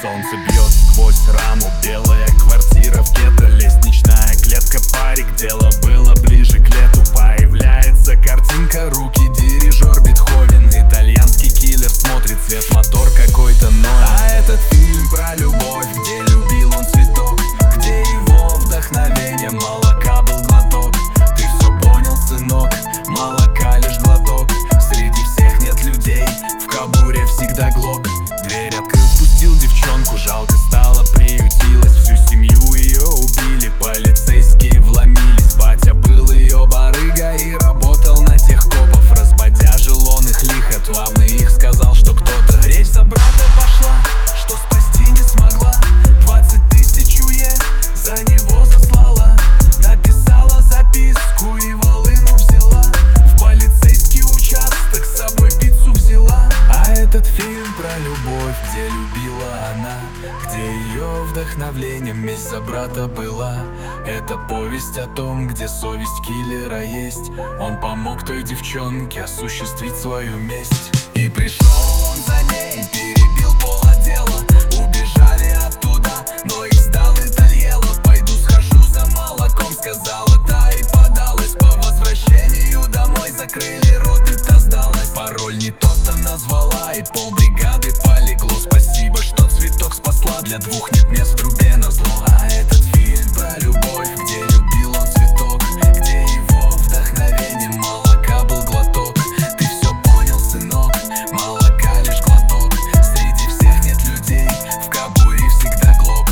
Солнце бьет сквозь раму, белая квартира в гетто, лестничная клетка, парик, дело было ближе к лету. Появляется картинка, руки, дирижер Бетховен, итальянский киллер смотрит, цвет мотор какой-то ной. А этот фильм про любовь, где любил он цветок, где его вдохновение молока был глоток. Ты все понял, сынок, молока лишь глоток. Среди всех нет людей, в кобуре всегда глок. Дверь открыл, пустил девчонку, жалко стало, приютилась. Всю семью ее убили, полицейские вломились. Батя был ее барыга и работал на тех копов. Разбодяжил он их лихо, главный их сказал, что кто-то. Речь за брата пошла, что спасти не смогла. 20 000 УЕ за него заслала. Написала записку и волыну взяла. В полицейский участок с собой пиццу взяла. А этот фильм про любовь, где любила она, где ее вдохновлением месть за брата была. Это повесть о том, где совесть киллера есть. Он помог той девчонке осуществить свою месть. И пришел он за ней, перебил полотела. Убежали оттуда, но их сдал Итальело. Пойду схожу за молоком, сказала та и подалась. По возвращению домой закрыли рот, и та сдалась. Пароль не тот она назвала, и полбригады полегло. Спасибо, что цветок спасла, для двух нет мест в трубе назло. А этот фильм про любовь, где любил он цветок, где его вдохновением молока был глоток. Ты все понял, сынок, молока лишь глоток. Среди всех нет людей, в кобуре всегда глок.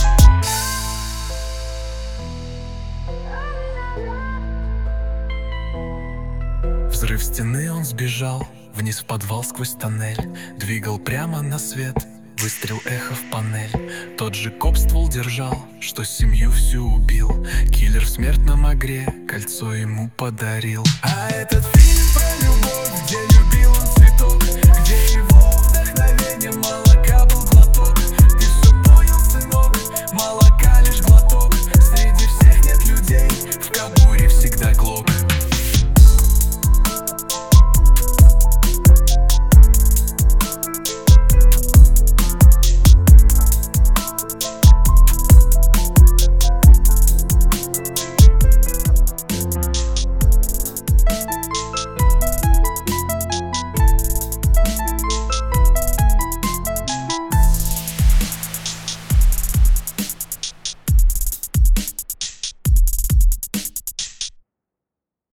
Взрыв стены, он сбежал вниз в подвал сквозь тоннель. Двигал прямо на свет, выстрел эхо в панель. Тот же коп ствол держал, что семью всю убил. Киллер в смертном огре кольцо ему подарил. А этот фильм про